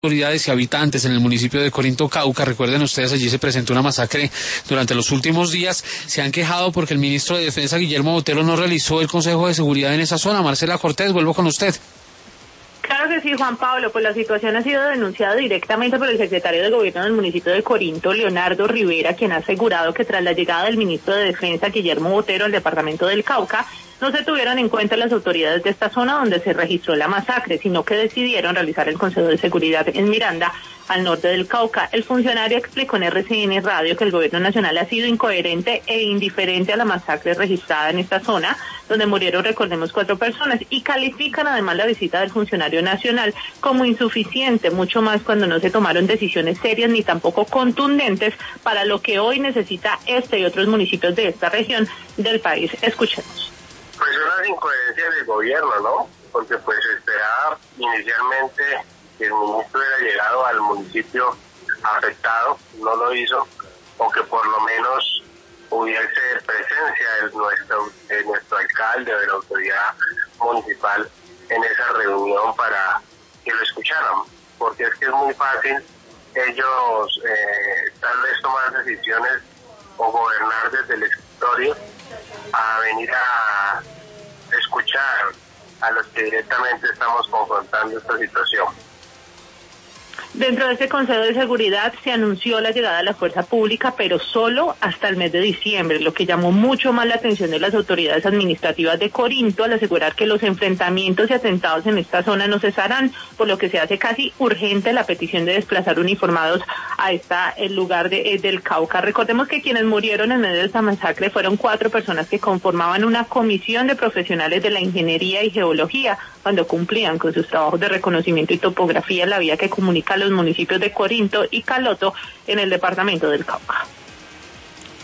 autoridades y habitantes en el municipio de Corinto, Cauca. Recuerden ustedes, allí se presentó una masacre durante los últimos días. Se han quejado porque el ministro de Defensa, Guillermo Botero, no realizó el Consejo de Seguridad en esa zona. Marcela Cortés, vuelvo con usted. Claro que sí, Juan Pablo, pues la situación ha sido denunciada directamente por el secretario de Gobierno del municipio de Corinto, Leonardo Rivera, quien ha asegurado que tras la llegada del ministro de Defensa, Guillermo Botero, al departamento del Cauca, no se tuvieron en cuenta las autoridades de esta zona donde se registró la masacre, sino que decidieron realizar el Consejo de Seguridad en Miranda, al norte del Cauca. El funcionario explicó en RCN Radio que el gobierno nacional ha sido incoherente e indiferente a la masacre registrada en esta zona, donde murieron, recordemos, 4 personas, y califican además la visita del funcionario nacional como insuficiente, mucho más cuando no se tomaron decisiones serias ni tampoco contundentes para lo que hoy necesita este y otros municipios de esta región del país. Escuchemos. Pues unas incoherencias del gobierno, ¿no? Porque pues esperaba inicialmente que el ministro hubiera llegado al municipio afectado, no lo hizo, o que por lo menos hubiese presencia de nuestro alcalde o de la autoridad municipal en esa reunión para que lo escucharan, porque es que es muy fácil ellos tal vez tomar decisiones o gobernar desde el escritorio a venir a escuchar a los que directamente estamos confrontando esta situación. Dentro de este Consejo de Seguridad se anunció la llegada de la fuerza pública, pero solo hasta el mes de diciembre, lo que llamó mucho más la atención de las autoridades administrativas de Corinto al asegurar que los enfrentamientos y atentados en esta zona no cesarán, por lo que se hace casi urgente la petición de desplazar uniformados a el lugar del Cauca. Recordemos que quienes murieron en medio de esta masacre fueron 4 personas que conformaban una comisión de profesionales de la ingeniería y geología cuando cumplían con sus trabajos de reconocimiento y topografía en la vía que comunica a los municipios de Corinto y Caloto en el departamento del Cauca.